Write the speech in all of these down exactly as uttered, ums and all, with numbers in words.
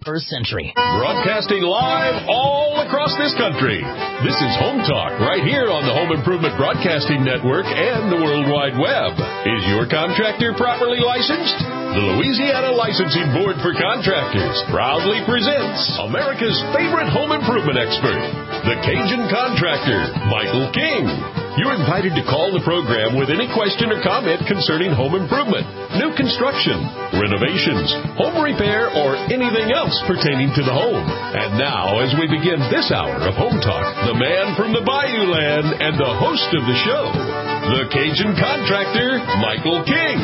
twenty-first century. Broadcasting live all across this country. This is Home Talk right here on the Home Improvement Broadcasting Network and the World Wide Web. Is your contractor properly licensed? The Louisiana Licensing Board for Contractors proudly presents America's favorite home improvement expert, the Cajun Contractor, Michael King. You're invited to call the program with any question or comment concerning home improvement, new construction, renovations, home repair, or anything else pertaining to the home. And now, as we begin this hour of Home Talk, the man from the Bayou Land and the host of the show, the Cajun Contractor, Michael King.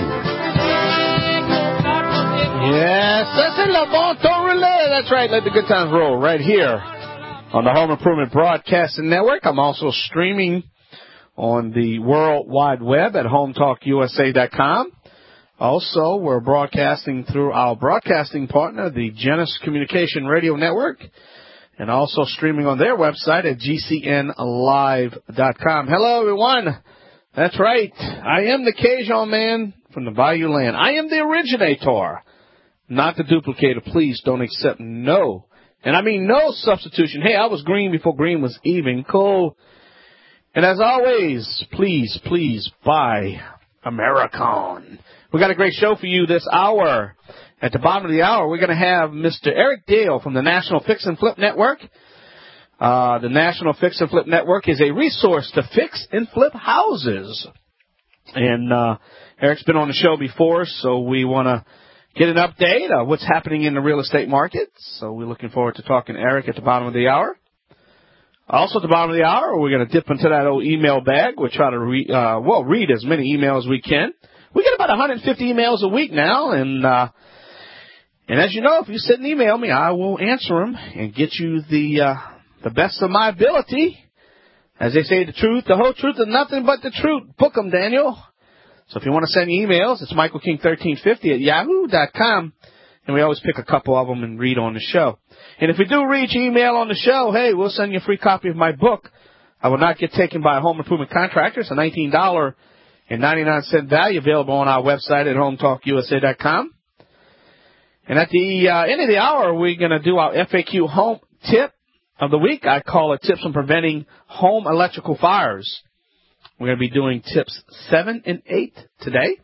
Yes, that's it, Le Bon Temps Relais. That's right, let the good times roll right here on the Home Improvement Broadcasting Network. I'm also streaming on the World Wide Web at home talk U S A dot com. Also, we're broadcasting through our broadcasting partner, the Genesis Communication Radio Network, and also streaming on their website at G C N live dot com. Hello, everyone. That's right. I am the Cajun man from the Bayou Land. I am the originator, not the duplicator. Please don't accept no. And I mean no substitution. Hey, I was green before green was even. Cool. And as always, please, please buy American. We got a great show for you this hour. At the bottom of the hour, we're going to have Mister Eric Dale from the National Fix and Flip Network. Uh, the National Fix and Flip Network is a resource to fix and flip houses. And uh, Eric's been on the show before, so we want to get an update of what's happening in the real estate market. So we're looking forward to talking to Eric at the bottom of the hour. Also, at the bottom of the hour, we're going to dip into that old email bag. We'll try to re- uh, well, read as many emails as we can. We get about one hundred fifty emails a week now, and uh, and as you know, if you sit and email me, I will answer them and get you the uh, the best of my ability. As they say, the truth, the whole truth, and nothing but the truth. Book them, Daniel. So if you want to send emails, it's michael king thirteen fifty at yahoo dot com, and we always pick a couple of them and read on the show. And if we do reach email on the show, hey, we'll send you a free copy of my book. I will not get taken by a home improvement contractor. It's a nineteen dollars and ninety-nine cents value, available on our website at home talk U S A dot com. And at the uh, end of the hour, we're going to do our F A Q home tip of the week. I call it Tips on Preventing Home Electrical Fires. We're going to be doing tips seven and eight today.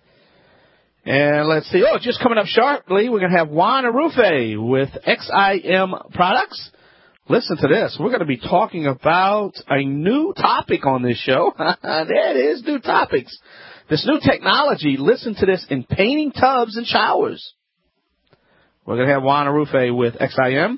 And let's see. Oh, just coming up sharply, we're going to have Juan Arufe with X I M Products. Listen to this. We're going to be talking about a new topic on this show. There it is, new topics. This new technology, listen to this, in painting tubs and showers. We're going to have Juan Arufe with X I M.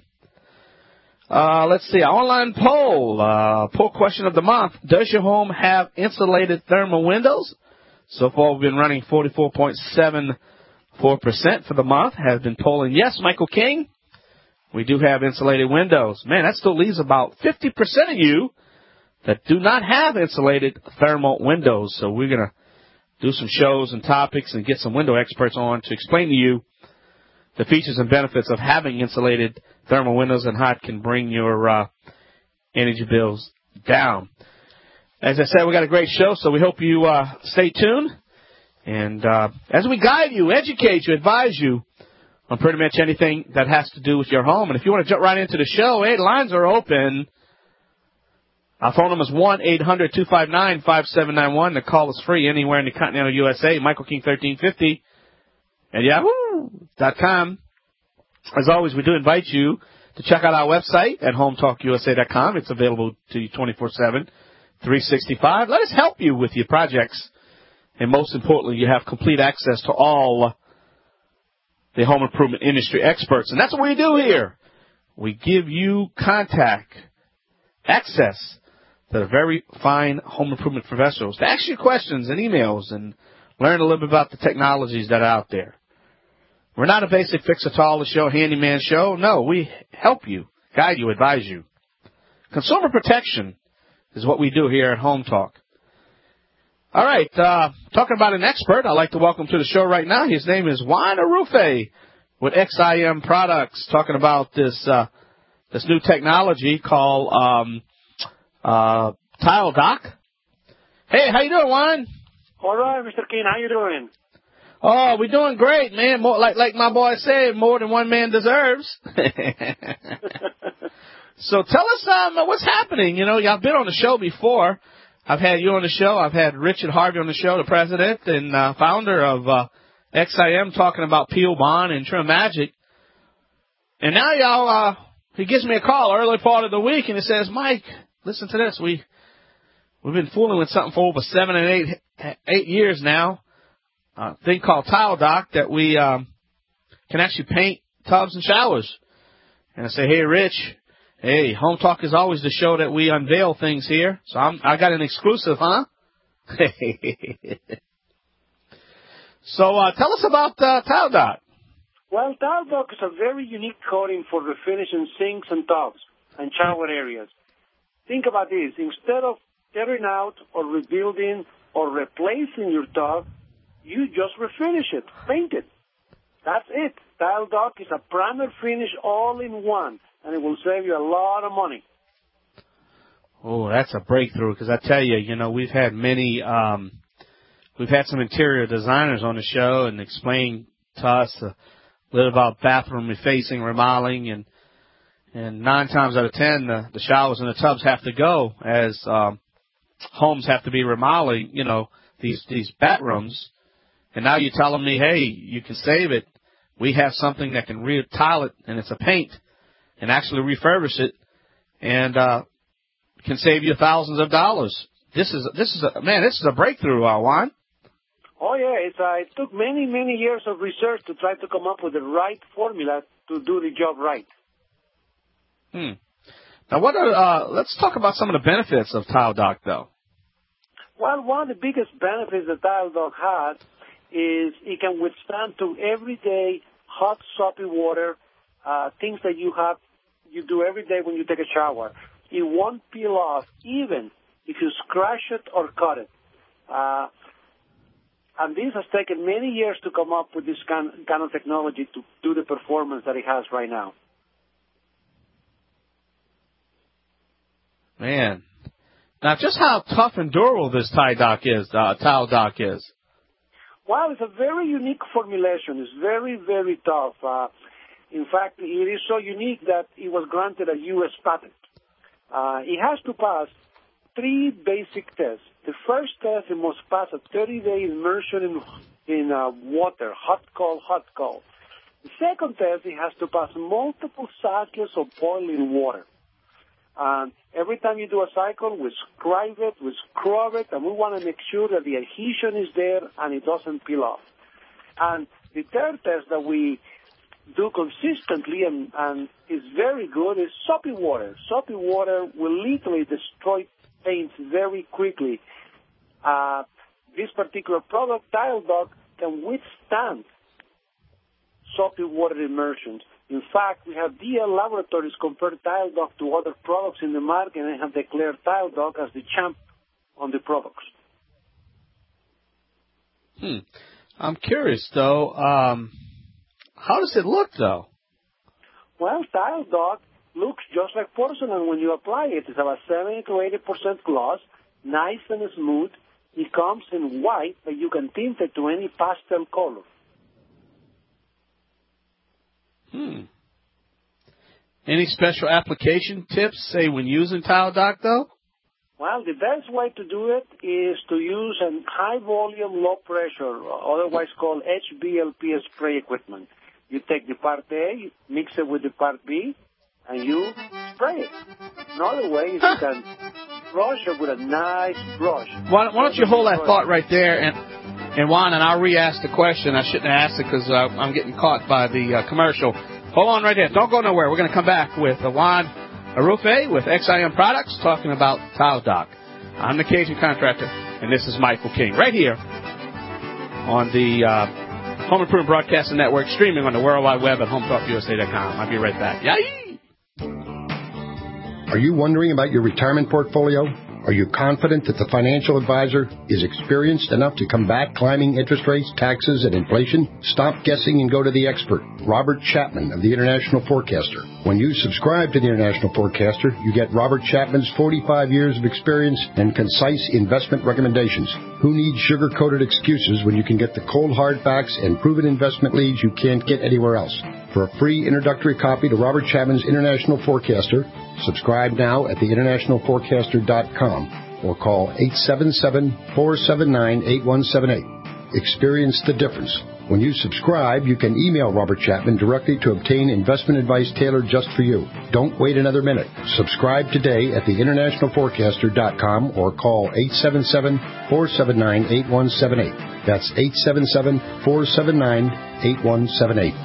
Uh, let's see. Our online poll, uh, poll question of the month. Does your home have insulated thermal windows? So far, we've been running forty-four point seven four percent for the month. Have been polling yes, Michael King. We do have insulated windows. Man, that still leaves about fifty percent of you that do not have insulated thermal windows. So we're going to do some shows and topics and get some window experts on to explain to you the features and benefits of having insulated thermal windows and how it can bring your uh, energy bills down. As I said, we got a great show, so we hope you uh, stay tuned. And uh, as we guide you, educate you, advise you on pretty much anything that has to do with your home. And if you want to jump right into the show, hey, the lines are open. Our phone number is one eight hundred two five nine five seven nine one. The call is free anywhere in the continental U S A. Michael King thirteen fifty at yahoo dot com. As always, we do invite you to check out our website at home talk U S A dot com. It's available to you twenty-four seven, three sixty-five. Let us help you with your projects. And most importantly, you have complete access to all the home improvement industry experts. And that's what we do here. We give you contact, access to the very fine home improvement professionals to ask you questions and emails and learn a little bit about the technologies that are out there. We're not a basic fix-it-all show, handyman show. No, we help you, guide you, advise you. Consumer protection is what we do here at Home Talk. All right, uh, talking about an expert, I'd like to welcome to the show right now. His name is Juan Arufe with X I M Products, talking about this uh, this new technology called um, uh, Tile Dock. Hey, how you doing, Juan? All right, Mister King, how you doing? Oh, we're doing great, man. More like like my boy said, more than one man deserves. So tell us um, what's happening. You know, y'all been on the show before. I've had you on the show. I've had Richard Harvey on the show, the president and uh, founder of uh, X I M, talking about Peel Bond and Trim Magic. And now y'all, uh, he gives me a call early part of the week, and he says, Mike, listen to this. We, we've been fooling with something for over seven and eight, eight years now, a thing called Tile Doc that we um, can actually paint tubs and showers. And I say, hey, Rich, hey, Home Talk is always the show that we unveil things here. So I'm, I got an exclusive, huh? So uh, tell us about uh, Tile Doc. Well, Tile Doc is a very unique coating for refinishing sinks and tubs and shower areas. Think about this. Instead of tearing out or rebuilding or replacing your tub, you just refinish it, paint it. That's it. Tile Doc is a primer finish all in one, and it will save you a lot of money. Oh, that's a breakthrough, because I tell you, you know, we've had many, um, we've had some interior designers on the show and explain to us a little about bathroom refacing, remodeling, and and nine times out of ten, the, the showers and the tubs have to go as um, homes have to be remodeling, you know, these, these bathrooms. And now you're telling me, hey, you can save it. We have something that can re-tile it, and it's a paint, and actually refurbish it, and uh, can save you thousands of dollars. This is this is a man. This is a breakthrough, uh, Juan. Oh yeah, it's, uh, it took many many years of research to try to come up with the right formula to do the job right. Hmm. Now, what are uh, let's talk about some of the benefits of Tile Doc, though. Well, one of the biggest benefits that Tile Doc has is it can withstand to everyday hot, soapy water, uh, things that you have, you do every day when you take a shower. It won't peel off, even if you scratch it or cut it. Uh, and this has taken many years to come up with this kind, kind of technology to do the performance that it has right now. Man. Now, just how tough and durable this Tile Doc is, uh, Tile Doc is. Well, it's a very unique formulation. It's very, very tough. Uh, in fact, it is so unique that it was granted a U S patent. Uh, it has to pass three basic tests. The first test, it must pass a thirty-day immersion in, in uh, water, hot, cold, hot, cold. The second test, it has to pass multiple cycles of boiling water. And every time you do a cycle, we scrub it, we scrub it, and we want to make sure that the adhesion is there and it doesn't peel off. And the third test that we do consistently and, and is very good is soapy water. Soapy water will literally destroy paints very quickly. Uh, this particular product, Tile Doc, can withstand soapy water immersions. In fact, we have D L Laboratories compared Tile Doc to other products in the market and have declared Tile Doc as the champ on the products. Hmm. I'm curious, though. Um, how does it look, though? Well, Tile Doc looks just like porcelain when you apply it. It's about seventy to eighty percent gloss, nice and smooth. It comes in white, but you can tint it to any pastel color. Hmm. Any special application tips, say, when using Tile Doc, though? Well, the best way to do it is to use a high-volume, low-pressure, otherwise called H B L P spray equipment. You take the part A, mix it with the part B, and you spray it. Another way is you can brush it with a nice brush. Why, why don't you hold that thought right there, and, and Juan, and I'll re-ask the question. I shouldn't have asked it because uh, I'm getting caught by the uh, commercial. Hold on right there. Don't go nowhere. We're going to come back with uh, Juan Arufe with X I M Products talking about Tile Doc. I'm the Cajun Contractor, and this is Michael King right here on the uh, Home Improvement Broadcasting Network, streaming on the World Wide Web at home talk U S A dot com. I'll be right back. Yay! Are you wondering about your retirement portfolio? Are you confident that the financial advisor is experienced enough to combat climbing interest rates, taxes, and inflation? Stop guessing and go to the expert, Robert Chapman of the International Forecaster. When you subscribe to the International Forecaster, you get Robert Chapman's forty-five years of experience and concise investment recommendations. Who needs sugar-coated excuses when you can get the cold hard facts and proven investment leads you can't get anywhere else? For a free introductory copy to Robert Chapman's International Forecaster, subscribe now at the international forecaster dot com or call eight seven seven, four seven nine, eight one seven eight. Experience the difference. When you subscribe, you can email Robert Chapman directly to obtain investment advice tailored just for you. Don't wait another minute. Subscribe today at the international forecaster dot com or call eight seven seven, four seven nine, eight one seven eight. That's eight seven seven, four seven nine, eight one seven eight.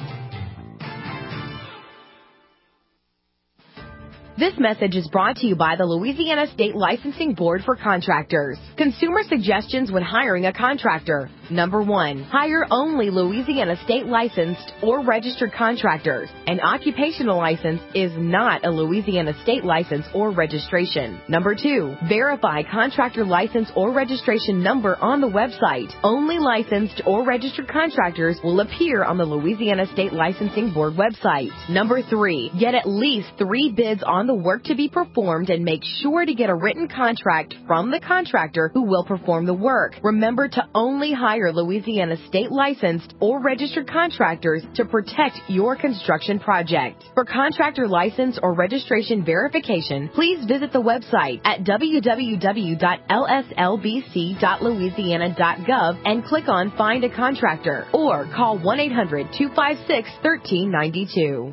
This message is brought to you by the Louisiana State Licensing Board for Contractors. Consumer suggestions when hiring a contractor. Number one, hire only Louisiana State licensed or registered contractors. An occupational license is not a Louisiana State license or registration. Number two, verify contractor license or registration number on the website. Only licensed or registered contractors will appear on the Louisiana State Licensing Board website. Number three, get at least three bids on the work to be performed and make sure to get a written contract from the contractor who will perform the work. Remember to only hire Louisiana State licensed or registered contractors to protect your construction project. For contractor license or registration verification, please visit the website at w w w dot l s l b c dot louisiana dot gov and click on Find a Contractor or call one eight hundred, two five six, one three nine two.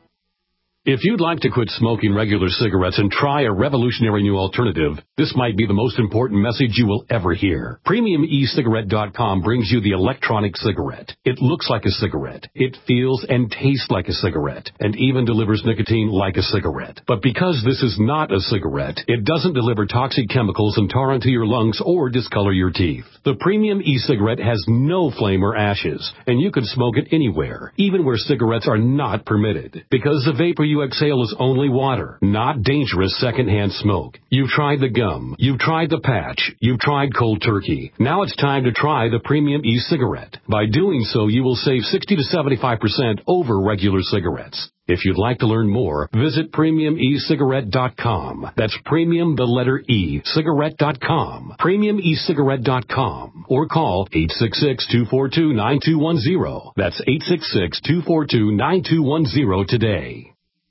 If you'd like to quit smoking regular cigarettes and try a revolutionary new alternative, this might be the most important message you will ever hear. Premium E Cigarette dot com brings you the electronic cigarette. It looks like a cigarette. It feels and tastes like a cigarette, and even delivers nicotine like a cigarette. But because this is not a cigarette, it doesn't deliver toxic chemicals and tar into your lungs or discolor your teeth. The Premium E-Cigarette has no flame or ashes, and you can smoke it anywhere, even where cigarettes are not permitted, because the vapor you exhale is only water, not dangerous secondhand smoke. You've tried the gum, you've tried the patch, you've tried cold turkey. Now it's time to try the Premium E-Cigarette. By doing so, you will save sixty to seventy-five percent over regular cigarettes. If you'd like to learn more, visit premium e cigarette dot com. That's premium, the letter E, cigarette dot com. premium e cigarette dot com. Or call eight six six, two four two, nine two one zero. That's eight six six, two four two, nine two one zero today.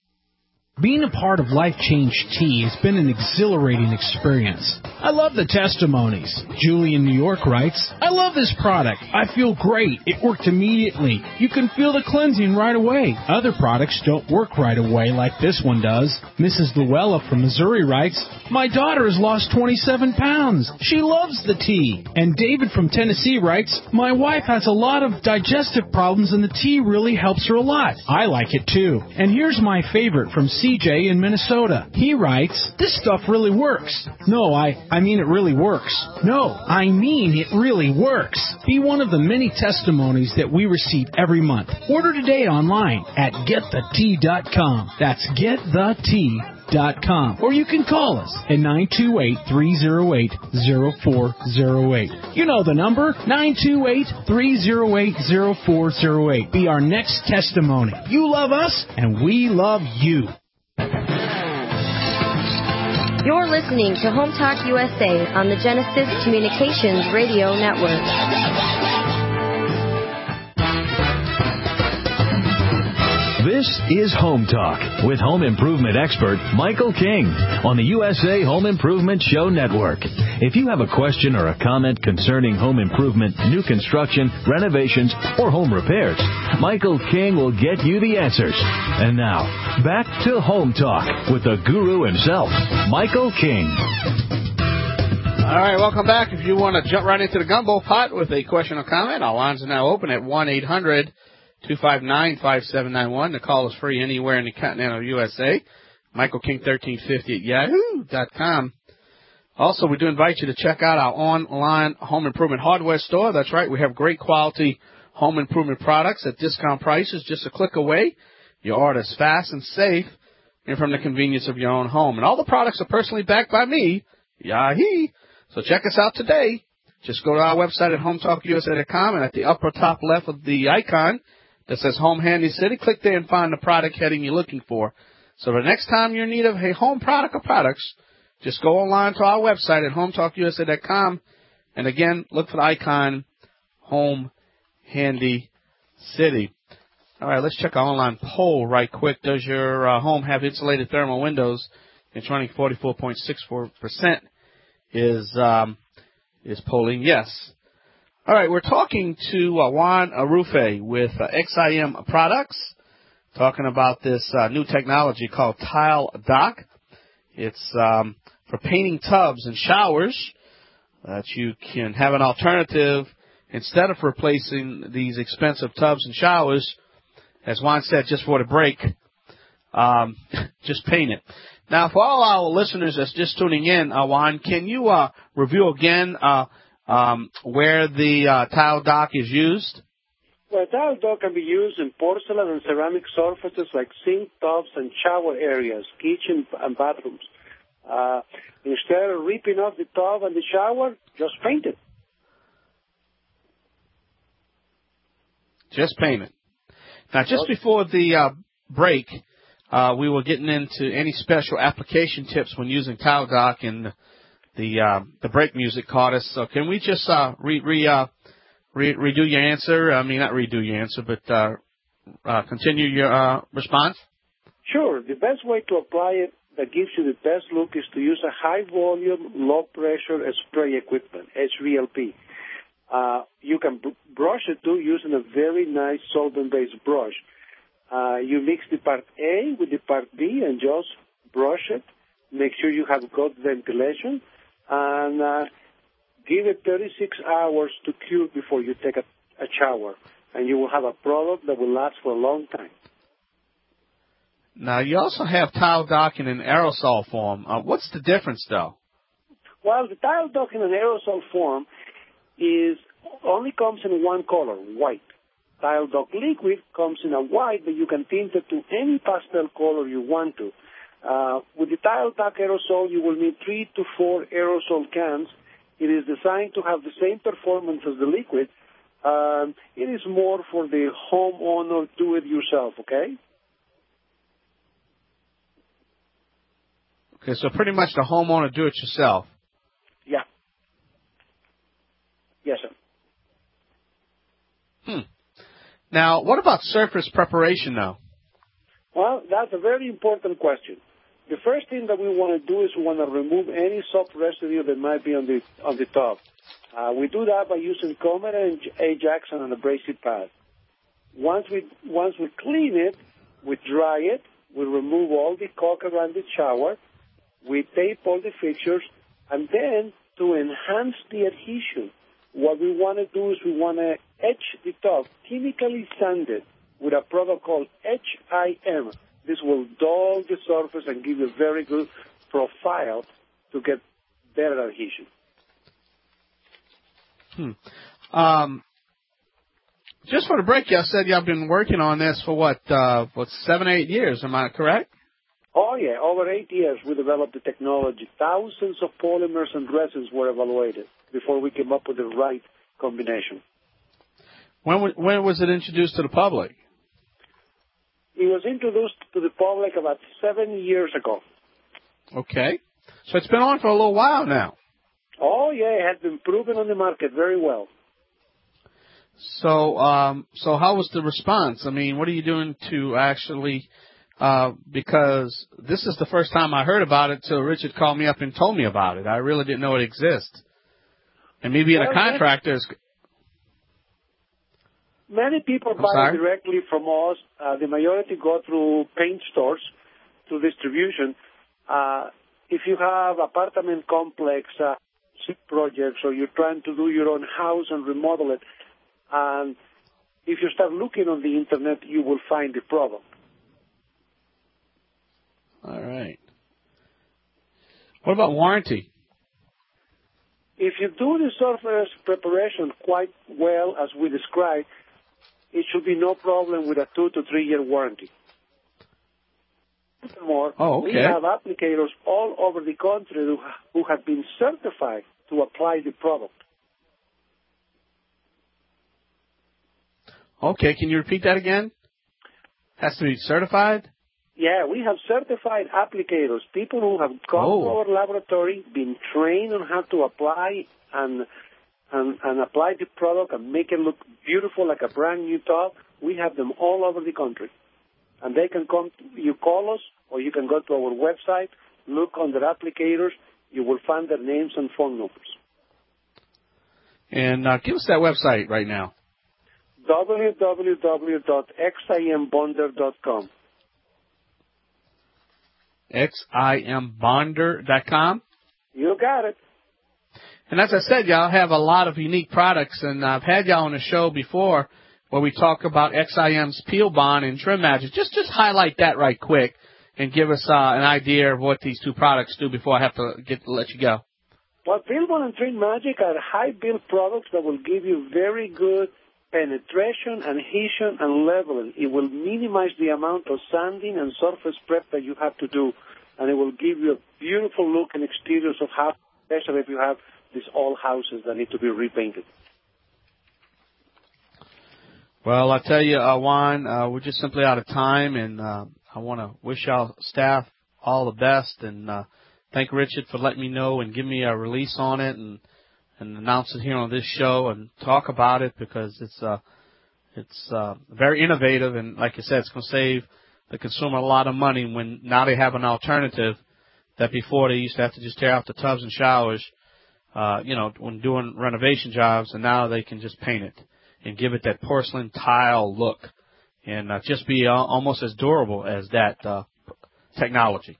Being a part of Life Change Tea has been an exhilarating experience. I love the testimonies. Julie in New York writes, I love this product. I feel great. It worked immediately. You can feel the cleansing right away. Other products don't work right away like this one does. Missus Luella from Missouri writes, my daughter has lost twenty-seven pounds. She loves the tea. And David from Tennessee writes, my wife has a lot of digestive problems and the tea really helps her a lot. I like it too. And here's my favorite from C J in Minnesota. He writes, this stuff really works. No, I, I mean it really works. No, I mean it really works. Be one of the many testimonies that we receive every month. Order today online at get the tea dot com. That's get the tea dot com. Or you can call us at nine two eight, three oh eight, oh four oh eight. You know the number, nine two eight, three oh eight, oh four oh eight. Be our next testimony. You love us, and we love you. You're listening to Home Talk U S A on the Genesis Communications Radio Network. This is Home Talk with home improvement expert Michael King on the U S A Home Improvement Show Network. If you have a question or a comment concerning home improvement, new construction, renovations, or home repairs, Michael King will get you the answers. And now, back to Home Talk with the guru himself, Michael King. All right, welcome back. If you want to jump right into the gumbo pot with a question or comment, our lines are now open at one eight hundred, two five nine, five seven nine one. The call is free anywhere in the continental U S A. Michael King thirteen fifty at yahoo dot com. Also, we do invite you to check out our online home improvement hardware store. That's right, we have great quality home improvement products at discount prices just a click away. Your order is fast and safe and from the convenience of your own home. And all the products are personally backed by me, Yahee! So check us out today. Just go to our website at home talk U S A dot com, and at the upper top left of the icon that says Home Handy City, click there and find the product heading you're looking for. So the next time you're in need of a home product or products, just go online to our website at home talk U S A dot com, and again, look for the icon Home Handy City. All right, let's check our online poll right quick. Does your uh, home have insulated thermal windows? It's running forty-four point six four percent is um, is polling yes. All right, we're talking to uh, Juan Arrufe with uh, X I M Products, talking about this uh, new technology called Tile Dock. It's um, for painting tubs and showers that you can have an alternative instead of replacing these expensive tubs and showers. As Juan said, just for the break, um, just paint it. Now, for all our listeners that's just tuning in, uh, Juan, can you uh, review again uh, um, where the uh, Tile Dock is used? Well, Tile Dock can be used in porcelain and ceramic surfaces like sink, tubs, and shower areas, kitchen and bathrooms. Uh, instead of ripping off the tub and the shower, just paint it. Just paint it. Now, just before the uh, break, uh, we were getting into any special application tips when using Tile Dock, and the uh, the break music caught us. So can we just uh, re, re, uh, re, redo your answer? I mean, not redo your answer, but uh, uh, continue your uh, response? Sure. The best way to apply it that gives you the best look is to use a high-volume, low-pressure spray equipment, H V L P. Uh, you can b- brush it too using a very nice solvent-based brush. Uh, you mix the part A with the part B and just brush it. Make sure you have good ventilation, and uh, give it thirty-six hours to cure before you take a, a shower, and you will have a product that will last for a long time. Now, you also have Tile Dock in an aerosol form. Uh, what's the difference, though? Well, the Tile Dock in an aerosol form is only comes in one color, white. Tile Dock liquid comes in a white, but you can tint it to any pastel color you want to. Uh, with the Tile Dock aerosol, you will need three to four aerosol cans. It is designed to have the same performance as the liquid. Um, it is more for the homeowner, do it yourself, okay? Okay, so pretty much the homeowner do it yourself. Yeah. Yes, sir. Hmm. Now, what about surface preparation, though? Well, that's a very important question. The first thing that we want to do is we want to remove any soft residue that might be on the on the top. Uh, we do that by using Comet and Ajax on an abrasive pad. Once we once we clean it, we dry it. We remove all the caulk around the shower. We tape all the fixtures, and then to enhance the adhesion, what we want to do is we want to etch the top, chemically sand it with a product called H I M. This will dull the surface and give you a very good profile to get better adhesion. Hmm. Um, just for the break, y'all said y'all been working on this for what, uh, what, seven, eight years, am I correct? Oh, yeah. Over eight years, we developed the technology. Thousands of polymers and resins were evaluated before we came up with the right combination. When, when was it introduced to the public? It was introduced to the public about seven years ago. Okay. So it's been on for a little while now. Oh, yeah. It has been proven on the market very well. So, um, so how was the response? I mean, what are you doing to actually... Uh, because this is the first time I heard about it till Richard called me up and told me about it. I really didn't know it existed. And me being well, a contractor is... Many people I'm buy sorry? directly from us. Uh, the majority go through paint stores, through distribution. Uh, if you have apartment complex uh, projects or you're trying to do your own house and remodel it, and if you start looking on the Internet, you will find the product. All right. What about warranty? If you do the surface preparation quite well, as we described, it should be no problem with a two to three year warranty. Furthermore, oh, okay. we have applicators all over the country who, who have been certified to apply the product. Okay, can you repeat that again? Has to be certified? Yeah, we have certified applicators, people who have come oh. to our laboratory, been trained on how to apply and, and and apply the product and make it look beautiful like a brand new tub. We have them all over the country. And they can come, you call us, or you can go to our website, look under applicators, you will find their names and phone numbers. And uh, give us that website right now. w w w dot x i m bonder dot com. x i m bonder dot com? You got it. And as I said, y'all have a lot of unique products, and I've had y'all on the show before where we talk about X I M's Peel Bond and Trim Magic. Just just highlight that right quick and give us uh, an idea of what these two products do before I have to get to let you go. Well, Peel Bond and Trim Magic are high-build products that will give you very good penetration, adhesion, and leveling. It will minimize the amount of sanding and surface prep that you have to do, and it will give you a beautiful look and exteriors of house, especially if you have these old houses that need to be repainted. Well, I tell you, uh, Juan, uh, we're just simply out of time, and uh, I want to wish y'all staff all the best, and uh, thank Richard for letting me know and give me a release on it, and and announce it here on this show and talk about it, because it's uh, it's uh, very innovative, and like I said, it's going to save the consumer a lot of money when now they have an alternative that before they used to have to just tear out the tubs and showers, uh, you know, when doing renovation jobs, and now they can just paint it and give it that porcelain tile look and uh, just be uh, almost as durable as that uh, technology.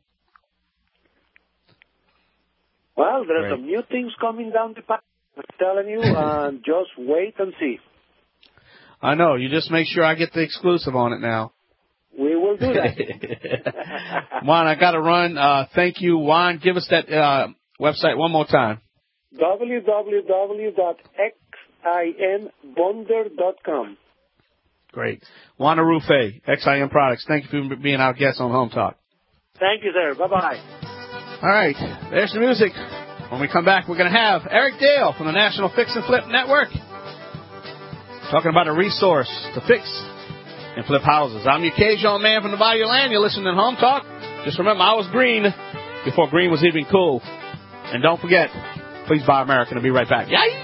Well, there's Great. some new things coming down the pipe. I'm telling you, uh, just wait and see. I know. You just make sure I get the exclusive on it now. We will do that. Juan, I got to run. Uh, thank you, Juan. Give us that uh, website one more time. w w w dot x i m bonder dot com. Great. Juan Arrufe, X I M Products. Thank you for being our guest on Home Talk. Thank you, sir. Bye-bye. All right. There's the music. When we come back, we're going to have Eric Dale from the National Fix and Flip Network talking about a resource to fix and flip houses. I'm your Cajun man from the Bayou Land. You're listening to Home Talk. Just remember, I was green before green was even cool. And don't forget, please buy American. I'll be right back. Yay!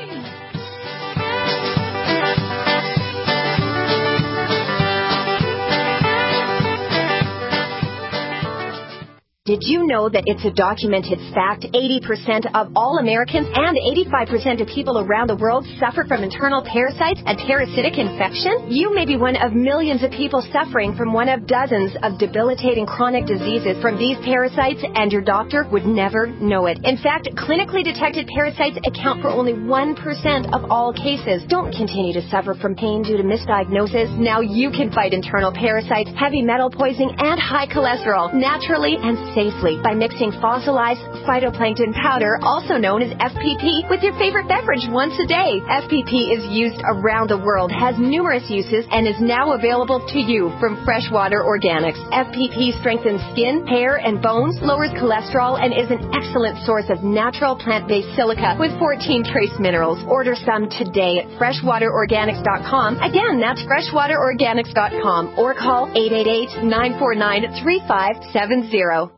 Did you know that it's a documented fact eighty percent of all Americans and eighty-five percent of people around the world suffer from internal parasites and parasitic infection? You may be one of millions of people suffering from one of dozens of debilitating chronic diseases from these parasites, and your doctor would never know it. In fact, clinically detected parasites account for only one percent of all cases. Don't continue to suffer from pain due to misdiagnosis. Now you can fight internal parasites, heavy metal poisoning, and high cholesterol naturally and safely by mixing fossilized phytoplankton powder, also known as F P P, with your favorite beverage once a day. F P P is used around the world, has numerous uses, and is now available to you from Freshwater Organics. F P P strengthens skin, hair, and bones, lowers cholesterol, and is an excellent source of natural plant-based silica with fourteen trace minerals. Order some today at freshwater organics dot com. Again, that's freshwater organics dot com, or call eight eight eight, nine four nine, three five seven zero.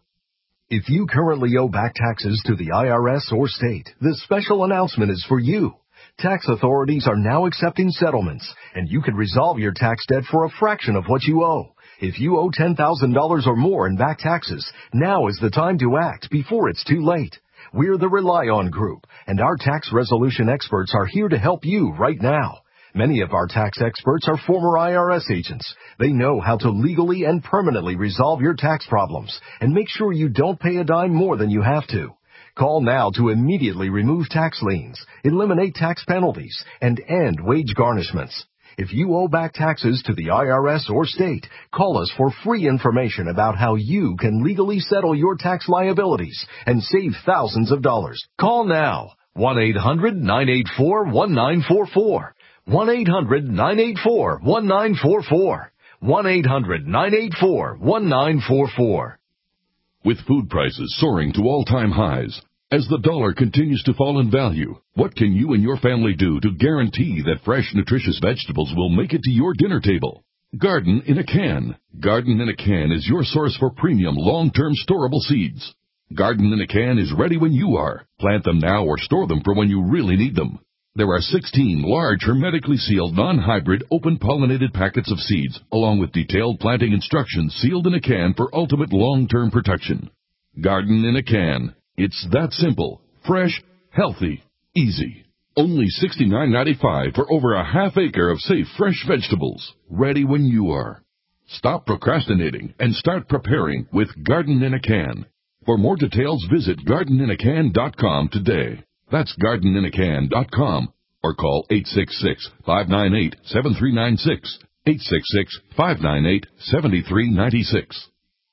If you currently owe back taxes to the I R S or state, this special announcement is for you. Tax authorities are now accepting settlements, and you can resolve your tax debt for a fraction of what you owe. If you owe ten thousand dollars or more in back taxes, now is the time to act before it's too late. We're the Rely On Group, and our tax resolution experts are here to help you right now. Many of our tax experts are former I R S agents. They know how to legally and permanently resolve your tax problems and make sure you don't pay a dime more than you have to. Call now to immediately remove tax liens, eliminate tax penalties, and end wage garnishments. If you owe back taxes to the I R S or state, call us for free information about how you can legally settle your tax liabilities and save thousands of dollars. Call now. one eight hundred, nine eight four, one nine four four. one eight hundred, nine eight four, one nine four four. one eight hundred, nine eight four, one nine four four. With food prices soaring to all-time highs, as the dollar continues to fall in value, what can you and your family do to guarantee that fresh, nutritious vegetables will make it to your dinner table? Garden in a Can. Garden in a Can is your source for premium, long-term storable seeds. Garden in a Can is ready when you are. Plant them now or store them for when you really need them. There are sixteen large, hermetically sealed, non-hybrid, open-pollinated packets of seeds, along with detailed planting instructions sealed in a can for ultimate long-term protection. Garden in a Can. It's that simple, fresh, healthy, easy. Only sixty-nine ninety-five for over a half acre of safe, fresh vegetables, ready when you are. Stop procrastinating and start preparing with Garden in a Can. For more details, visit garden in a can dot com today. That's garden in a can dot com or call eight six six, five nine eight, seven three nine six, eight six six, five nine eight, seven three nine six.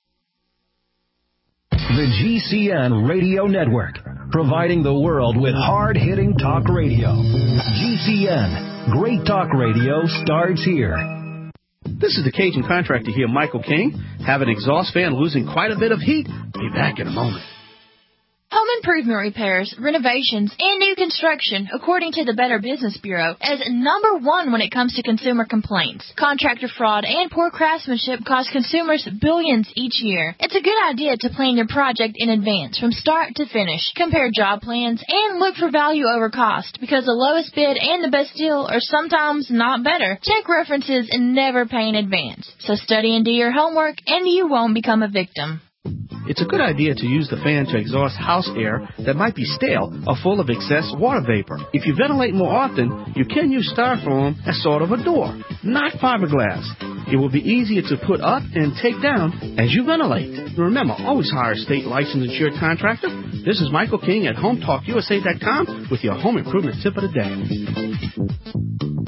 The G C N Radio Network, providing the world with hard-hitting talk radio. G C N, great talk radio starts here. This is the Cajun contractor here, Michael King. Have an exhaust fan losing quite a bit of heat? Be back in a moment. Home improvement repairs, renovations, and new construction, according to the Better Business Bureau, is number one when it comes to consumer complaints. Contractor fraud and poor craftsmanship cost consumers billions each year. It's a good idea to plan your project in advance, from start to finish. Compare job plans and look for value over cost, because the lowest bid and the best deal are sometimes not better. Check references and never pay in advance. So study and do your homework, and you won't become a victim. It's a good idea to use the fan to exhaust house air that might be stale or full of excess water vapor. If you ventilate more often, you can use styrofoam as sort of a door, not fiberglass. It will be easier to put up and take down as you ventilate. Remember, always hire a state licensed insured contractor. This is Michael King at home talk U S A dot com with your home improvement tip of the day.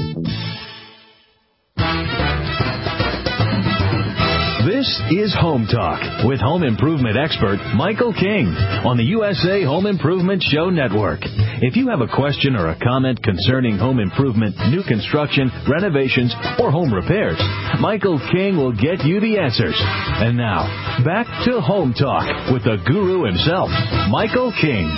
This is Home Talk with home improvement expert Michael King on the U S A Home Improvement Show Network. If you have a question or a comment concerning home improvement, new construction, renovations, or home repairs, Michael King will get you the answers. And now, back to Home Talk with the guru himself, Michael King.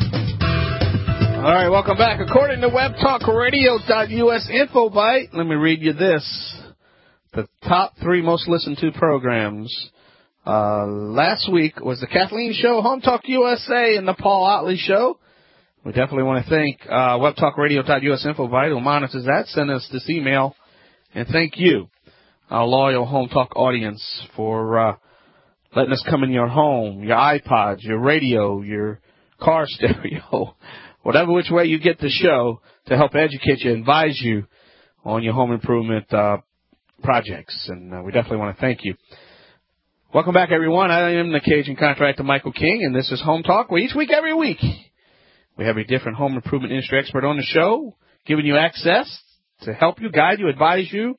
All right, welcome back. According to web talk radio dot U S info byte, let me read you this. The top three most listened to programs uh, last week was the Kathleen Show, Home Talk U S A, and the Paul Otley Show. We definitely want to thank uh, web talk radio dot U S info byte, who monitors that. Send us this email. And thank you, our loyal Home Talk audience, for uh, letting us come in your home, your iPods, your radio, your car stereo, whatever which way you get the show, to help educate you, advise you on your home improvement uh projects, and uh, we definitely want to thank you. Welcome back, everyone. I am the Cajun contractor, Michael King, and this is Home Talk, where each week, every week, we have a different home improvement industry expert on the show, giving you access to help you, guide you, advise you,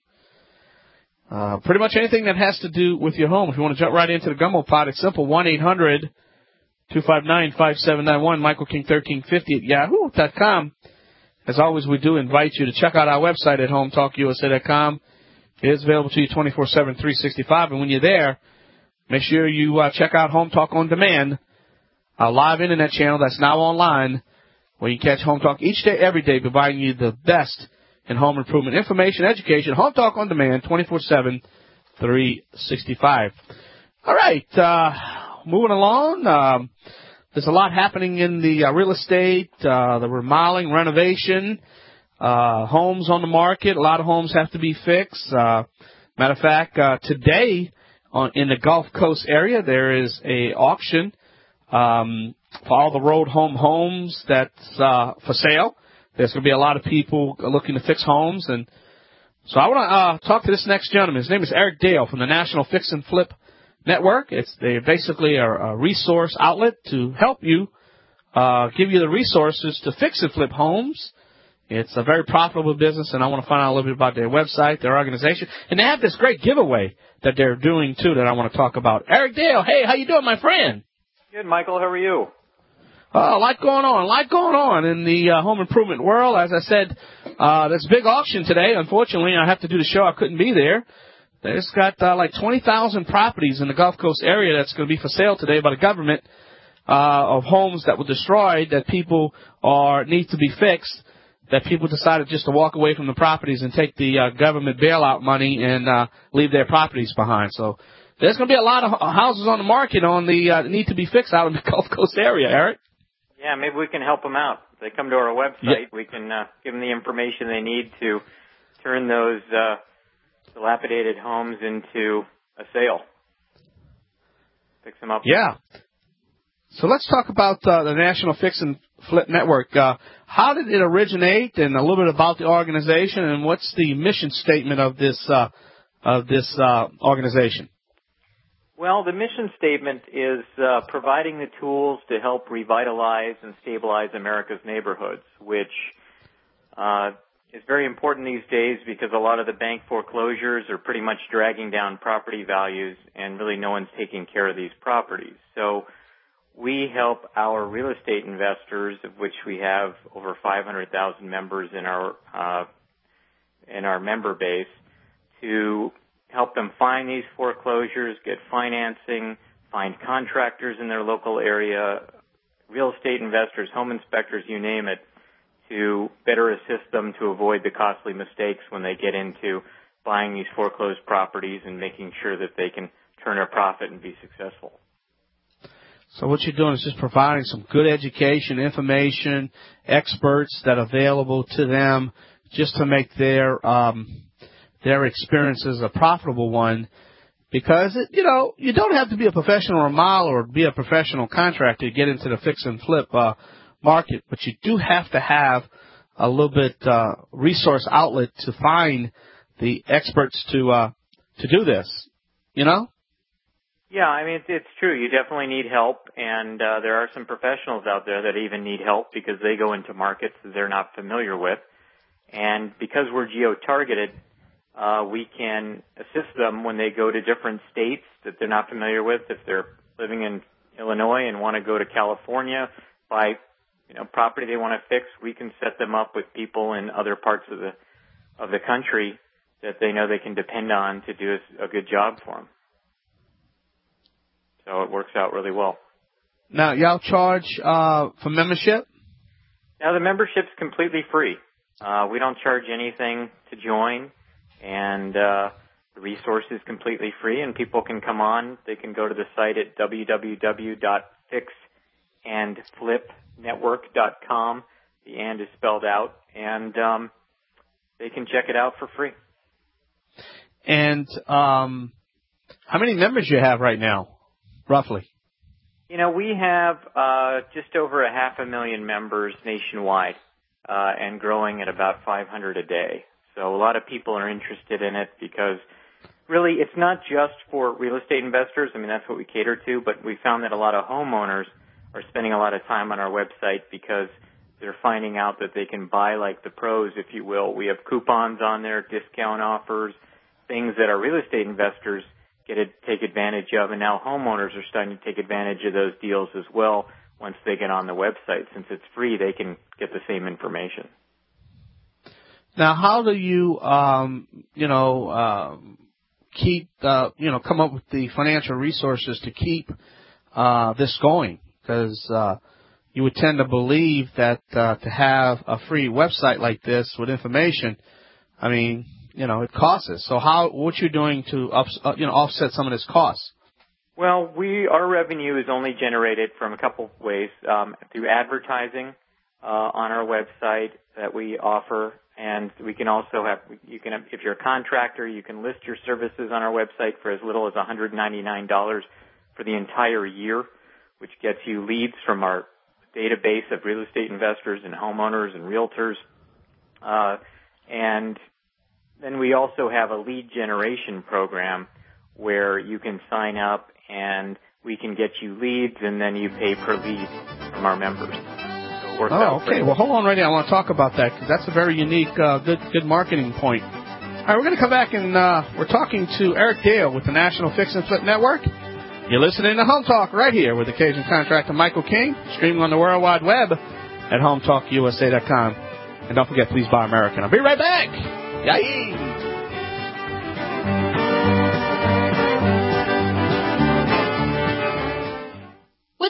uh, pretty much anything that has to do with your home. If you want to jump right into the gumbo pot, it's simple, one eight hundred two five nine five seven nine one, Michael King thirteen fifty at yahoo dot com. As always, we do invite you to check out our website at home talk U S A dot com. It is available to you twenty-four seven, three sixty-five, and when you're there, make sure you uh, check out Home Talk On Demand, our live internet channel that's now online, where you catch Home Talk each day, every day, providing you the best in home improvement information, education. Home Talk On Demand, twenty-four seven, three sixty-five. All right, uh, moving along. Um, there's a lot happening in the uh, real estate, uh, the remodeling, renovation. Uh, homes on the market. A lot of homes have to be fixed. Uh, matter of fact, uh, today on, in the Gulf Coast area, there is a auction, um, for all the road home homes that's, uh, for sale. There's going to be a lot of people looking to fix homes. And so I want to, uh, talk to this next gentleman. His name is Eric Dale from the National Fix and Flip Network. It's, they basically are a resource outlet to help you, uh, give you the resources to fix and flip homes. It's a very profitable business, and I want to find out a little bit about their website, their organization. And they have this great giveaway that they're doing, too, that I want to talk about. Eric Dale, hey, how you doing, my friend? Good, Michael. How are you? Oh, a lot going on, a lot going on in the uh, home improvement world. As I said, uh, there's a big auction today. Unfortunately, I have to do the show. I couldn't be there. There's got uh, like twenty thousand properties in the Gulf Coast area that's going to be for sale today by the government uh, of homes that were destroyed that people are need to be fixed, that people decided just to walk away from the properties and take the uh, government bailout money and uh, leave their properties behind. So there's going to be a lot of houses on the market on the uh, need to be fixed out in the Gulf Coast area, Eric. Yeah, maybe we can help them out. If they come to our website, yeah. we can uh, give them the information they need to turn those uh, dilapidated homes into a sale. Fix them up. Yeah. So let's talk about uh, the National Fix and Flip Network. Uh, how did it originate, and a little bit about the organization, and what's the mission statement of this uh, of this uh, organization? Well, the mission statement is uh, providing the tools to help revitalize and stabilize America's neighborhoods, which uh, is very important these days because a lot of the bank foreclosures are pretty much dragging down property values, and really no one's taking care of these properties. So we help our real estate investors, of which we have over five hundred thousand members in our uh, in our member base, to help them find these foreclosures, get financing, find contractors in their local area, real estate investors, home inspectors, you name it, to better assist them to avoid the costly mistakes when they get into buying these foreclosed properties and making sure that they can turn a profit and be successful. So what you're doing is just providing some good education, information, experts that are available to them just to make their um, their experiences a profitable one, because, it, you know, you don't have to be a professional remodeler or be a professional contractor to get into the fix and flip uh, market, but you do have to have a little bit uh, resource outlet to find the experts to uh, to do this, you know? Yeah, I mean, it's, it's true. You definitely need help, and uh, there are some professionals out there that even need help because they go into markets that they're not familiar with. And because we're geo-targeted, uh, we can assist them when they go to different states that they're not familiar with. If they're living in Illinois and want to go to California, buy, you know, property they want to fix, we can set them up with people in other parts of the of the country that they know they can depend on to do a, a good job for them. So it works out really well. Now, y'all charge uh, for membership? Now, the membership's completely free. Uh, we don't charge anything to join, and uh, the resource is completely free, and people can come on. They can go to the site at w w w dot fix and flip network dot com. The and is spelled out, and um, they can check it out for free. And um, how many members you have right now, roughly? You know, we have uh, just over a half a million members nationwide, uh, and growing at about five hundred a day. So a lot of people are interested in it because really it's not just for real estate investors. I mean, that's what we cater to, but we found that a lot of homeowners are spending a lot of time on our website because they're finding out that they can buy like the pros, if you will. We have coupons on there, discount offers, things that our real estate investors get to take advantage of, and now homeowners are starting to take advantage of those deals as well. Once they get on the website, since it's free, they can get the same information. Now, how do you, um, you know, uh, keep, uh, you know, come up with the financial resources to keep uh, this going? Because uh, you would tend to believe that uh, to have a free website like this with information, I mean, you know, it costs us. So how, what you're doing to, ups, uh, you know, offset some of this costs? Well, we our revenue is only generated from a couple of ways, um, through advertising uh, on our website that we offer, and we can also have you can if you're a contractor, you can list your services on our website for as little as one hundred ninety-nine dollars for the entire year, which gets you leads from our database of real estate investors and homeowners and realtors, uh, and then we also have a lead generation program where you can sign up and we can get you leads, and then you pay per lead from our members. So it works oh, out okay. Well, hold on right now. I want to talk about that because that's a very unique, uh, good, good marketing point. All right, we're going to come back and uh, we're talking to Eric Dale with the National Fix and Flip Network. You're listening to Home Talk right here with occasion contractor Michael King, streaming on the World Wide Web at home talk u s a dot com. And don't forget, please buy American. I'll be right back. Yay!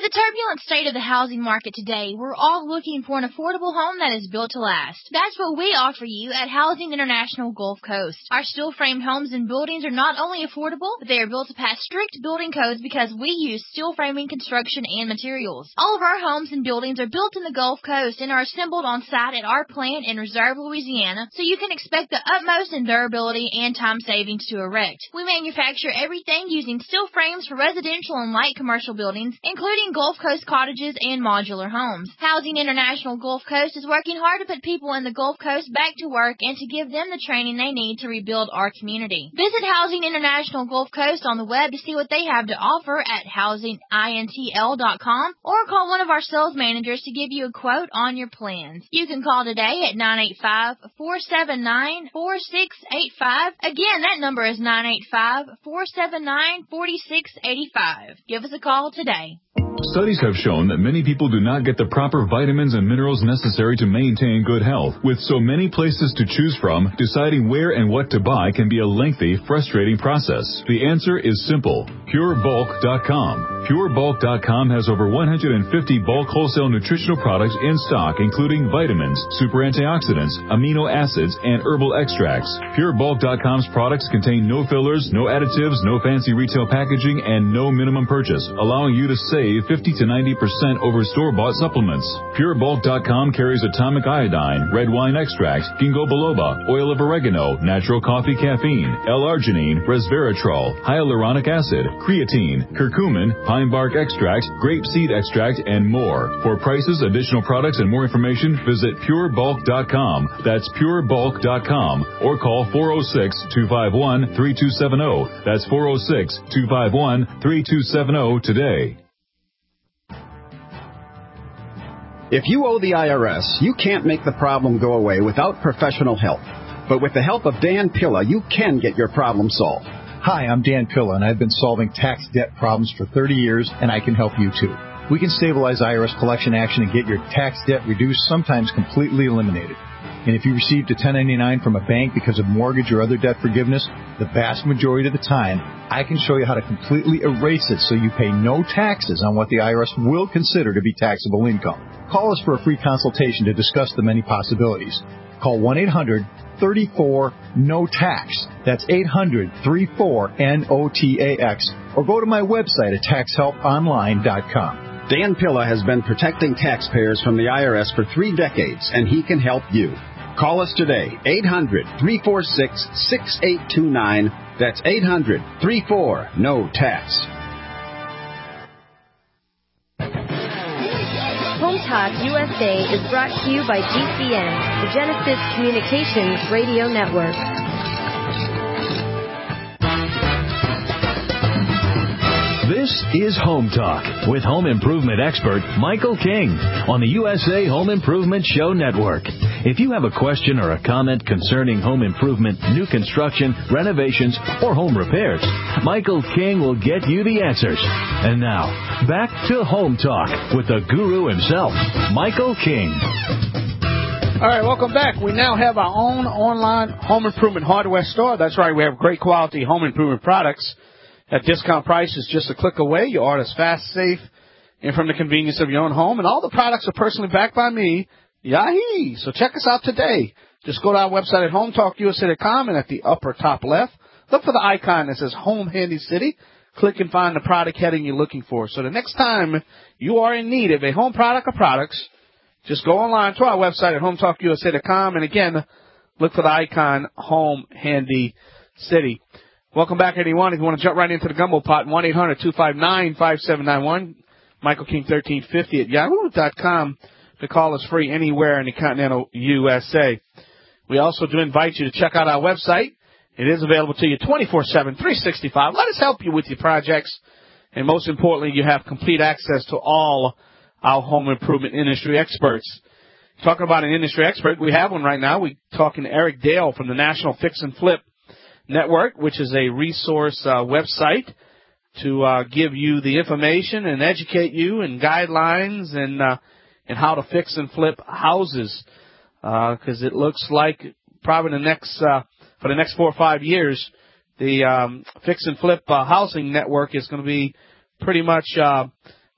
the turbulent state of the housing market today, we're all looking for an affordable home that is built to last. That's what we offer you at Housing International Gulf Coast. Our steel-framed homes and buildings are not only affordable, but they are built to pass strict building codes because we use steel framing, construction, and materials. All of our homes and buildings are built in the Gulf Coast and are assembled on site at our plant in Reserve, Louisiana, so you can expect the utmost in durability and time savings to erect. We manufacture everything using steel frames for residential and light commercial buildings, including Gulf Coast cottages and modular homes. Housing International Gulf Coast is working hard to put people in the Gulf Coast back to work and to give them the training they need to rebuild our community. Visit Housing International Gulf Coast on the web to see what they have to offer at housing intl dot com or call one of our sales managers to give you a quote on your plans. You can call today at nine eight five, four seven nine, four six eight five. Again, that number is nine eight five, four seven nine, four six eight five. Give us a call today. Studies have shown that many people do not get the proper vitamins and minerals necessary to maintain good health. With so many places to choose from, deciding where and what to buy can be a lengthy, frustrating process. The answer is simple. Pure Bulk dot com. Pure Bulk dot com has over one hundred fifty bulk wholesale nutritional products in stock, including vitamins, super antioxidants, amino acids, and herbal extracts. Pure Bulk dot com's products contain no fillers, no additives, no fancy retail packaging, and no minimum purchase, allowing you to save fifty to ninety percent over store-bought supplements. Pure Bulk dot com carries atomic iodine, red wine extract, ginkgo biloba, oil of oregano, natural coffee caffeine, L-arginine, resveratrol, hyaluronic acid, creatine, curcumin, pine bark extract, grape seed extract, and more. For prices, additional products, and more information, visit Pure Bulk dot com. That's Pure Bulk dot com. Or call four oh six, two five one, three two seven oh. That's four oh six, two five one, three two seven oh today. If you owe the I R S, you can't make the problem go away without professional help. But with the help of Dan Pilla, you can get your problem solved. Hi, I'm Dan Pilla, and I've been solving tax debt problems for thirty years, and I can help you too. We can stabilize I R S collection action and get your tax debt reduced, sometimes completely eliminated. And if you received a ten ninety-nine from a bank because of mortgage or other debt forgiveness, the vast majority of the time, I can show you how to completely erase it so you pay no taxes on what the I R S will consider to be taxable income. Call us for a free consultation to discuss the many possibilities. Call one eight hundred, three four, N O T A X. That's eight hundred, three four, N O T A X. Or go to my website at tax help online dot com. Dan Pilla has been protecting taxpayers from the I R S for three decades, and he can help you. Call us today, eight hundred, three four six, six eight two nine. That's eight hundred, three four, N O T A X. Home Talk U S A is brought to you by G C N, the Genesis Communications Radio Network. This is Home Talk with home improvement expert Michael King on the U S A Home Improvement Show Network. If you have a question or a comment concerning home improvement, new construction, renovations, or home repairs, Michael King will get you the answers. And now, back to Home Talk with the guru himself, Michael King. All right, welcome back. We now have our own online home improvement hardware store. That's right, we have great quality home improvement products at discount prices just a click away. You order fast, safe, and from the convenience of your own home. And all the products are personally backed by me, Yahi. So check us out today. Just go to our website at home talk U S A dot com, and at the upper top left, look for the icon that says Home Handy City. Click and find the product heading you're looking for. So the next time you are in need of a home product or products, just go online to our website at home talk U S A dot com, and again, look for the icon Home Handy City. Welcome back, everyone. If you want to jump right into the gumbo pot, one eight hundred, two five nine, five seven nine one, Michael King thirteen fifty at yahoo dot com. The call is free anywhere in the continental U S A. We also do invite you to check out our website. It is available to you twenty-four seven, three sixty-five. Let us help you with your projects. And most importantly, you have complete access to all our home improvement industry experts. Talking about an industry expert, we have one right now. We're talking to Eric Dale from the National Fix and Flip Network, which is a resource uh, website to uh, give you the information and educate you and guidelines and uh, and how to fix and flip houses, because uh, it looks like probably the next uh, for the next four or five years, the um, fix and flip uh, housing network is going to be pretty much uh,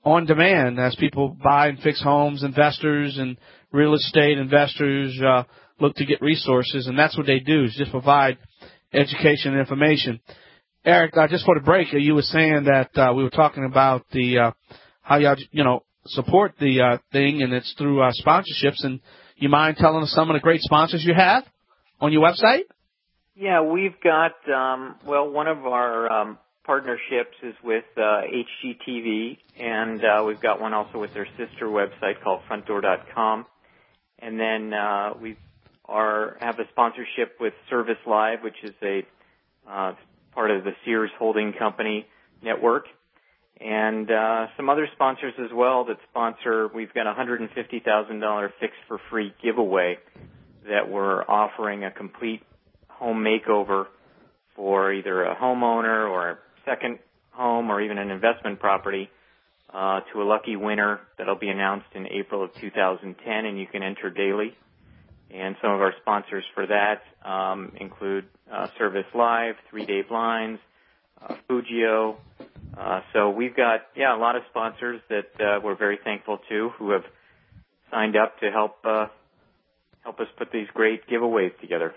on demand as people buy and fix homes, investors and real estate investors uh, look to get resources, and that's what they do is just provide education and information. Eric, uh, just for the break, you were saying that uh, we were talking about the uh, how y'all, you know, support the uh, thing, and it's through uh, sponsorships. And you mind telling us some of the great sponsors you have on your website? Yeah, we've got, um, well, one of our um, partnerships is with uh, H G T V, and uh, we've got one also with their sister website called front door dot com. And then uh, we are have a sponsorship with Service Live, which is a uh, part of the Sears Holding Company network. And uh, some other sponsors as well that sponsor. We've got a one hundred fifty thousand dollars Fix for Free giveaway that we're offering a complete home makeover for either a homeowner or a second home or even an investment property uh, to a lucky winner that'll be announced in April of two thousand ten, and you can enter daily. And some of our sponsors for that um, include uh, Service Live, Three Day Blinds, uh, Fujio. Uh, so we've got, yeah, a lot of sponsors that uh, we're very thankful to who have signed up to help uh, help us put these great giveaways together.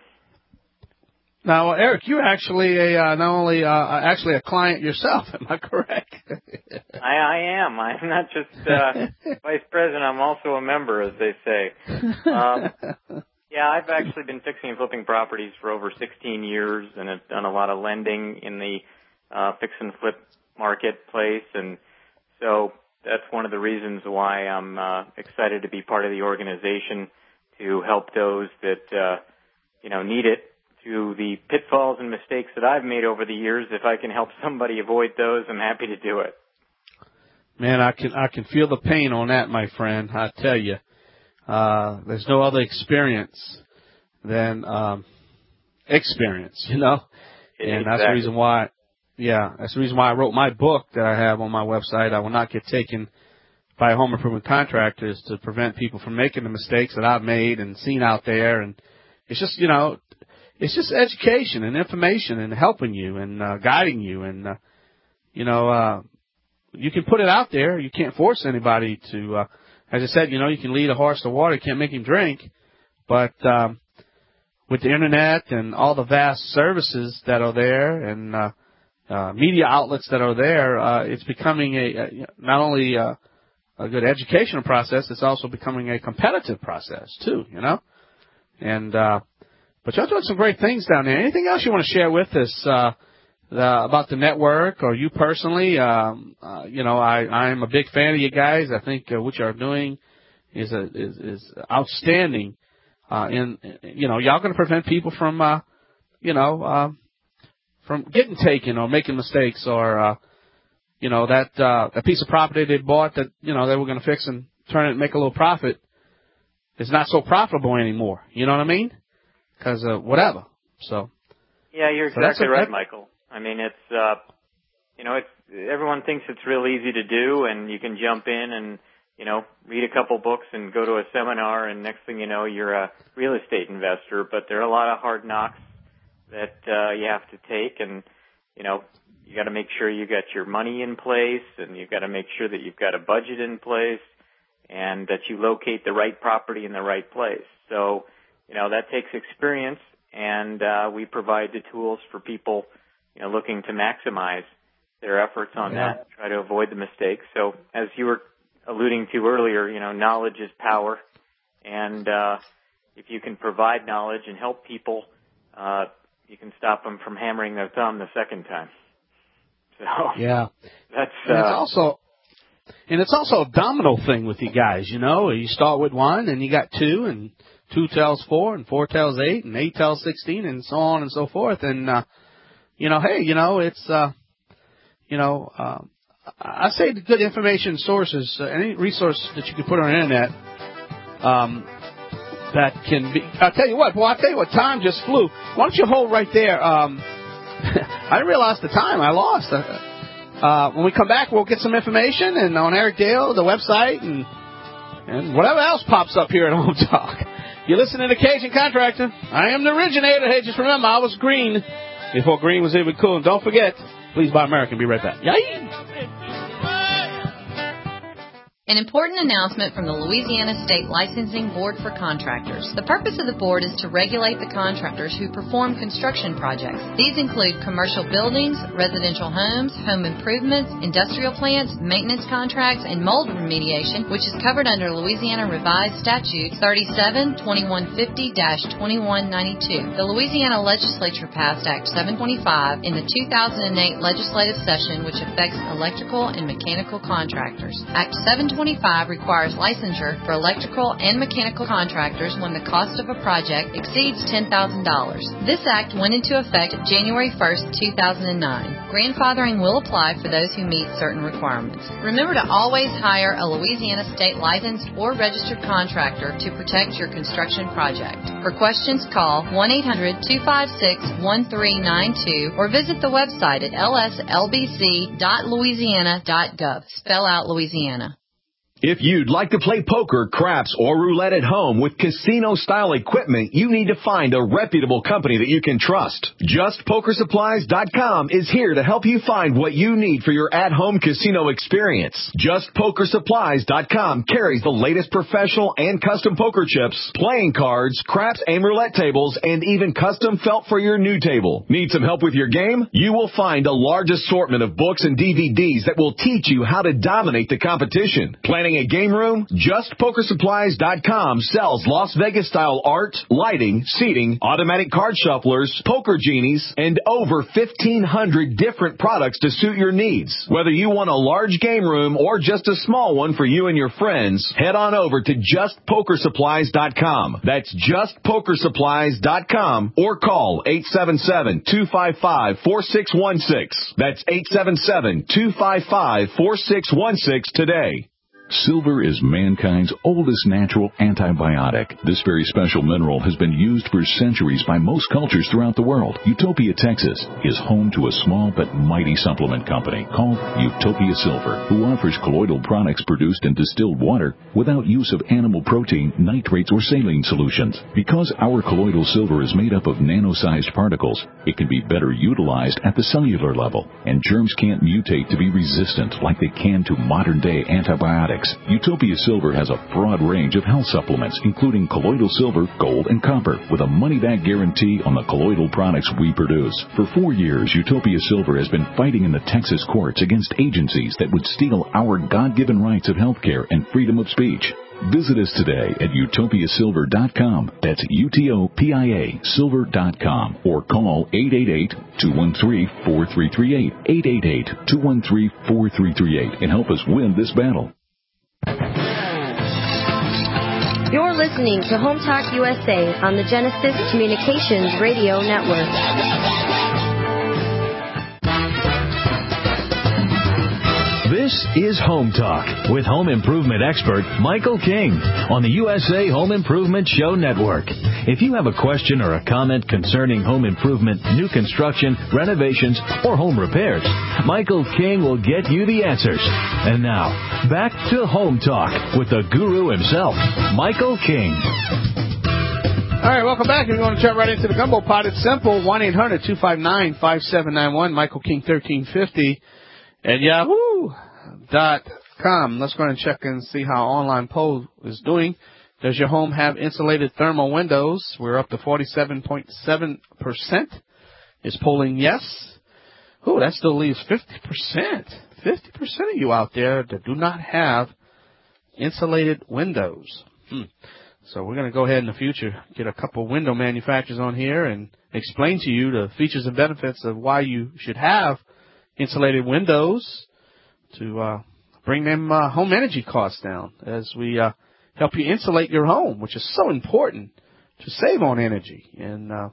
Now, Eric, you're actually a uh, not only uh, actually a client yourself. Am I correct? I, I am. I'm not just uh, vice president. I'm also a member, as they say. Um, yeah, I've actually been fixing and flipping properties for over sixteen years, and have done a lot of lending in the uh, fix and flip marketplace, and so that's one of the reasons why I'm uh, excited to be part of the organization to help those that uh, you know need it. Through the pitfalls and mistakes that I've made over the years, if I can help somebody avoid those, I'm happy to do it. Man, I can I can feel the pain on that, my friend. I tell you, uh, there's no other experience than um, experience, you know. And exactly. That's the reason why. Yeah, that's the reason why I wrote my book that I have on my website. I will not get taken by home improvement contractors to prevent people from making the mistakes that I've made and seen out there. And it's just, you know. It's just education and information and helping you and uh, guiding you. And, uh, you know, uh, you can put it out there. You can't force anybody to, uh, as I said, you know, you can lead a horse to water. You can't make him drink. But um, with the Internet and all the vast services that are there and uh, uh, media outlets that are there, uh, it's becoming a, a not only a, a good educational process, it's also becoming a competitive process, too, you know. And, uh, But y'all doing some great things down there. Anything else you want to share with us uh, the, about the network or you personally? Um, uh, you know, I, I'm a big fan of you guys. I think uh, what y'all are doing is a, is, is outstanding. Uh, and you know, y'all going to prevent people from, uh, you know, uh, from getting taken or making mistakes or, uh, you know, that uh, a piece of property they bought that you know they were going to fix and turn it and make a little profit is not so profitable anymore. You know what I mean? Because of whatever. So. Yeah, you're so exactly a, right, that, Michael. I mean, it's, uh, you know, it's, everyone thinks it's real easy to do and you can jump in and, you know, read a couple books and go to a seminar and next thing you know, you're a real estate investor. But there are a lot of hard knocks that, uh, you have to take and, you know, you got to make sure you got your money in place and you've got to make sure that you've got a budget in place and that you locate the right property in the right place. So, you know, that takes experience, and uh, we provide the tools for people, you know, looking to maximize their efforts on yeah. that, try to avoid the mistakes. So as you were alluding to earlier, you know, knowledge is power, and uh, if you can provide knowledge and help people, uh, you can stop them from hammering their thumb the second time. So yeah, that's and it's uh, also and it's also a domino thing with you guys. You know, you start with one, and you got two, and two tells four, and four tells eight, and eight tells sixteen, and so on and so forth. And, uh, you know, hey, you know, it's, uh, you know, uh, I say the good information sources, uh, any resource that you can put on the Internet, um, that can be, I'll tell you what, boy, I'll tell you what, time just flew. Why don't you hold right there? Um, I didn't realize the time I lost. Uh, uh, when we come back, we'll get some information and on Eric Dale, the website, and, and whatever else pops up here at Home Talk. You're listening to Cajun Contractor. I am the originator. Hey, just remember, I was green before green was even cool. And don't forget, please buy American. Be right back. Yay! An important announcement from the Louisiana State Licensing Board for Contractors. The purpose of the board is to regulate the contractors who perform construction projects. These include commercial buildings, residential homes, home improvements, industrial plants, maintenance contracts, and mold remediation, which is covered under Louisiana Revised Statute thirty-seven twenty-one fifty dash twenty-one ninety-two. The Louisiana Legislature passed Act seven twenty-five in the two thousand eight legislative session, which affects electrical and mechanical contractors. Act seven twenty-five requires licensure for electrical and mechanical contractors when the cost of a project exceeds ten thousand dollars. This act went into effect January first, two thousand nine. Grandfathering will apply for those who meet certain requirements. Remember to always hire a Louisiana state licensed or registered contractor to protect your construction project. For questions, call one eight hundred two five six one three nine two or visit the website at l s l b c dot louisiana dot gov. Spell out Louisiana. If you'd like to play poker, craps, or roulette at home with casino-style equipment, you need to find a reputable company that you can trust. just poker supplies dot com is here to help you find what you need for your at-home casino experience. just poker supplies dot com carries the latest professional and custom poker chips, playing cards, craps and roulette tables, and even custom felt for your new table. Need some help with your game? You will find a large assortment of books and D V Ds that will teach you how to dominate the competition. Planning a game room? just poker supplies dot com sells Las Vegas-style art, lighting, seating, automatic card shufflers, poker genies, and over fifteen hundred different products to suit your needs. Whether you want a large game room or just a small one for you and your friends, head on over to just poker supplies dot com. That's just poker supplies dot com or call eight seven seven, two five five, four six one six. That's eight seven seven, two five five, four six one six today. Silver is mankind's oldest natural antibiotic. This very special mineral has been used for centuries by most cultures throughout the world. Utopia, Texas is home to a small but mighty supplement company called Utopia Silver, who offers colloidal products produced in distilled water without use of animal protein, nitrates, or saline solutions. Because our colloidal silver is made up of nano-sized particles, it can be better utilized at the cellular level, and germs can't mutate to be resistant like they can to modern-day antibiotics. Utopia Silver has a broad range of health supplements, including colloidal silver, gold, and copper, with a money-back guarantee on the colloidal products we produce. For four years, Utopia Silver has been fighting in the Texas courts against agencies that would steal our God-given rights of health care and freedom of speech. Visit us today at utopia silver dot com. That's U T O P I A silver dot com. Or call eight eight eight, two one three, four three three eight, eight eight eight, two one three, four three three eight, and help us win this battle. You're listening to Home Talk U S A on the Genesis Communications Radio Network. This is Home Talk with home improvement expert Michael King on the U S A Home Improvement Show Network. If you have a question or a comment concerning home improvement, new construction, renovations, or home repairs, Michael King will get you the answers. And now, back to Home Talk with the guru himself, Michael King. All right, welcome back. We're going to jump right into the gumbo pot. It's simple. one eight hundred two five nine five seven nine one, Michael King thirteen fifty at yahoo dot com. Let's go ahead and check and see how online poll is doing. Does your home have insulated thermal windows? We're up to forty-seven point seven percent is polling yes. Ooh, that still leaves fifty percent. fifty percent of you out there that do not have insulated windows. Hmm. So we're going to go ahead in the future, get a couple window manufacturers on here and explain to you the features and benefits of why you should have insulated windows to uh, bring them uh, home energy costs down as we uh, help you insulate your home, which is so important to save on energy. And uh,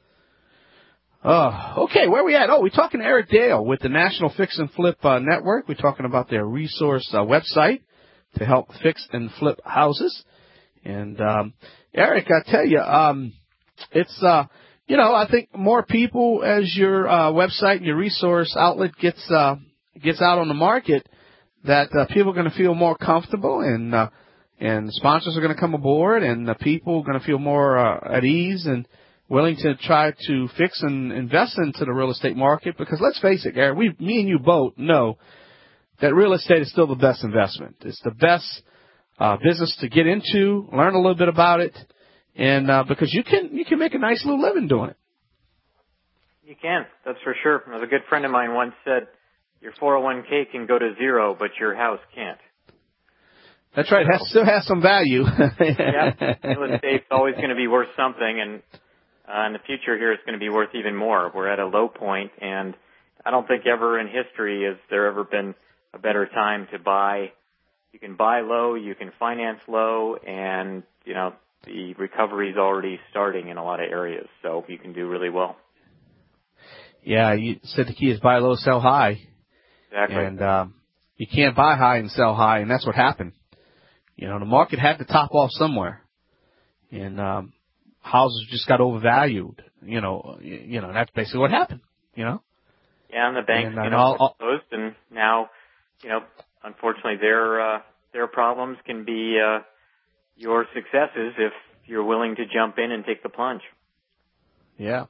uh, okay, where are we at? Oh, we're talking to Eric Dale with the National Fix and Flip uh, Network. We're talking about their resource uh, website to help fix and flip houses. And um, Eric, I tell you, um, it's uh, you know, I think more people as your uh, website and your resource outlet gets uh, gets out on the market, that uh, people are going to feel more comfortable, and uh, and sponsors are going to come aboard, and the people are going to feel more uh, at ease and willing to try to fix and invest into the real estate market. Because let's face it, Eric, we, me and you both know that real estate is still the best investment. It's the best uh, business to get into, learn a little bit about it, and uh, because you can you can make a nice little living doing it. You can, that's for sure. As a good friend of mine once said, your four oh one k can go to zero, but your house can't. That's right. It has, still has some value. Yeah, real estate's always going to be worth something, and uh, in the future here it's going to be worth even more. We're at a low point, and I don't think ever in history has there ever been a better time to buy. You can buy low, you can finance low, and, you know, the recovery is already starting in a lot of areas, so you can do really well. Yeah, you said the key is buy low, sell high. Exactly. And um, you can't buy high and sell high, and that's what happened. You know, the market had to top off somewhere, and um, houses just got overvalued. You know, you, you know that's basically what happened. You know. Yeah, and the banks, and, uh, you know, foreclosed, and now, you know, unfortunately, their uh, their problems can be uh, your successes if you're willing to jump in and take the plunge. Yeah.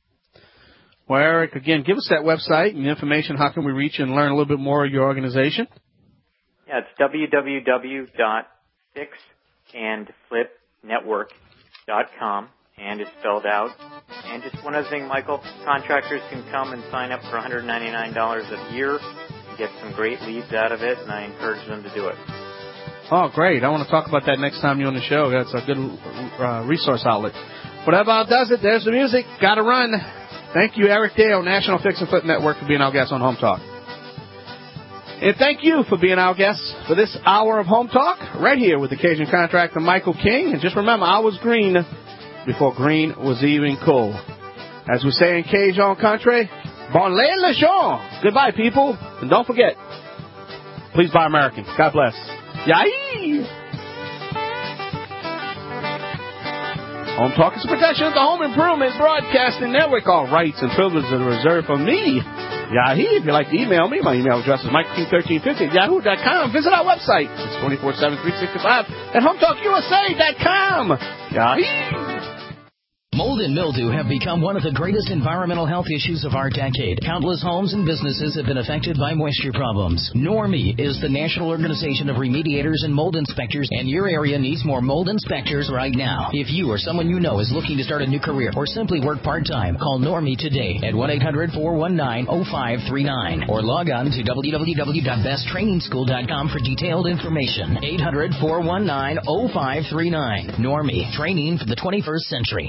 Well, Eric, again, give us that website and information. How can we reach you and learn a little bit more of your organization? Yeah, it's w w w dot fix and flip network dot com, and it's spelled out. And just one other thing, Michael, contractors can come and sign up for one hundred ninety-nine dollars a year and get some great leads out of it, and I encourage them to do it. Oh, great. I want to talk about that next time you're on the show. That's a good uh, resource outlet. Whatever does it, there's the music. Got to run. Thank you, Eric Dale, National Fix and Flip Network, for being our guest on Home Talk. And thank you for being our guest for this hour of Home Talk, right here with the Cajun contractor Michael King. And just remember, I was green before green was even cool. As we say in Cajun country, bon lait le champ. Goodbye, people. And don't forget, please buy American. God bless. Yay! Home Talk is a production of the Home Improvement Broadcasting Network. All rights and privileges are reserved for me. Yahoo! If you'd like to email me, my email address is michael king thirteen fifty at yahoo dot com. Visit our website. It's twenty-four seven, three sixty-five at home talk u s a dot com. Yahoo! Mold and mildew have become one of the greatest environmental health issues of our decade. Countless homes and businesses have been affected by moisture problems. Normie is the National Organization of Remediators and Mold Inspectors, and your area needs more mold inspectors right now. If you or someone you know is looking to start a new career or simply work part-time, call Normie today at one eight hundred, four one nine, oh five three nine or log on to w w w dot best training school dot com for detailed information. eight hundred, four one nine, oh five three nine. Normie, training for the twenty-first century.